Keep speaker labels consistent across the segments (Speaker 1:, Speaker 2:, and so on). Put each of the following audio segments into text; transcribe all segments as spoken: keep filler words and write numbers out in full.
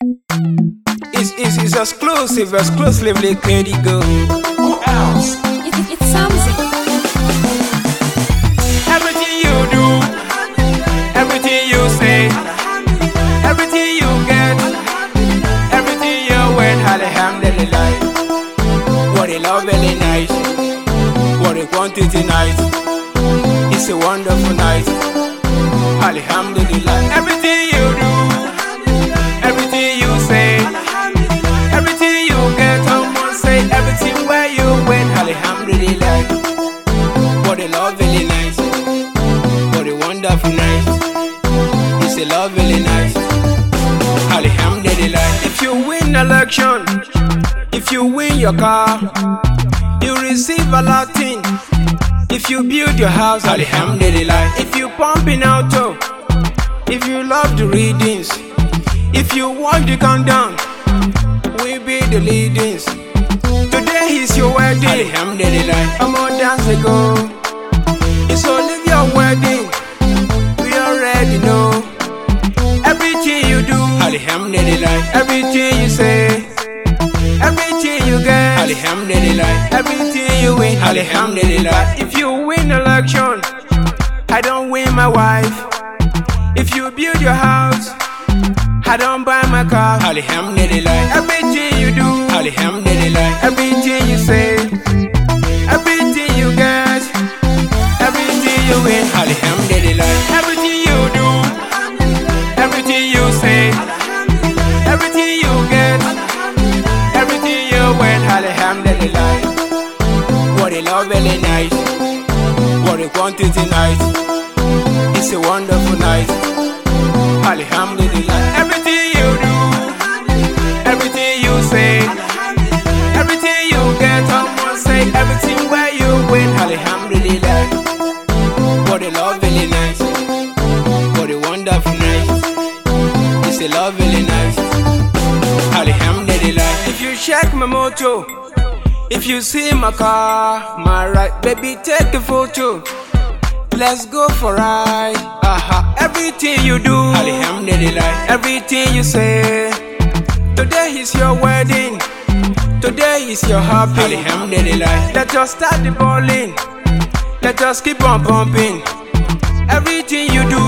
Speaker 1: It's, it's, it's exclusive, exclusively Katie Go.
Speaker 2: Who else?
Speaker 3: It, it, it's something.
Speaker 1: Everything you do, everything you say, everything you get, everything you win, alhamdulillah. What a lovely night, what a quantity night. It's a wonderful night, alhamdulillah. Everything you do, everything you say, everything you get, someone say, everything where you win, alhamdulillah. What a lovely night, what a wonderful night. It's a lovely night, alhamdulillah. If you win election, if you win your car, you receive a Latin. If you build your house, alhamdulillah. If you pump in auto, if you love the readings, if you want the countdown, we be the leadings. Today is your wedding, alhamdulillah. Come on, dance and go. It's only your wedding, we already know. Everything you do, alhamdulillah. Everything you say, everything you get, alhamdulillah. Everything you win, alhamdulillah. If you win election, I don't win my wife. If you build your house, I don't buy my car, alhamdulillah. Everything you do, alhamdulillah. Everything you say, everything you get, everything you win, alhamdulillah. Everything you do, everything you say, everything you get, everything you win, alhamdulillah. What a lovely night, what a quantity night. It's a wonderful night, alhamdulillah. Everything you do, everything you say, everything you get, someone say, everything where you win, alhamdulillah. What a lovely night, what a wonderful night. It's a lovely night, alhamdulillah. If you check my motor, if you see my car, my ride, baby take a photo. Let's go for a ride. Uh-huh. Everything you do, alhamdulillah. Everything you say. Today is your wedding, today is your happy, alhamdulillah. Let us start the bowling, let us keep on pumping. Everything you do,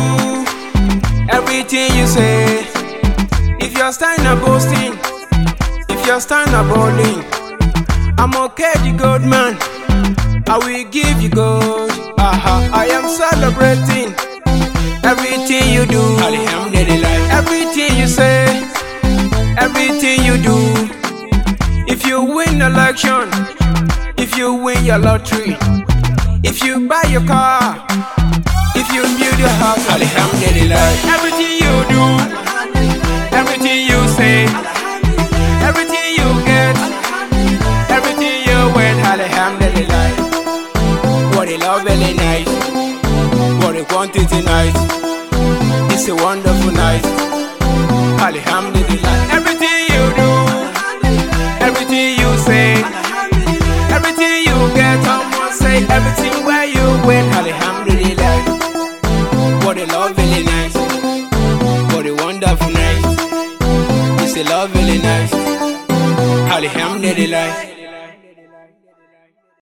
Speaker 1: everything you say. If you're starting a boasting, if you're starting a bowling, I'm okay, the good man, I will give you gold. Uh-huh. I am celebrating everything you do, alhamdulillah. Everything you say, everything you do. If you win election, if you win your lottery, if you buy your car, if you build your house, alhamdulillah. Everything you do, everything you say, everything you get, everything you win, alhamdulillah. What a lovely night, what a quantity night. It's a wonderful night, alhamdulillah. Everything you do, everything you say, everything you get, someone say, everything where you win, alhamdulillah. What a lovely night, what a wonderful night. It's a lovely night, alhamdulillah.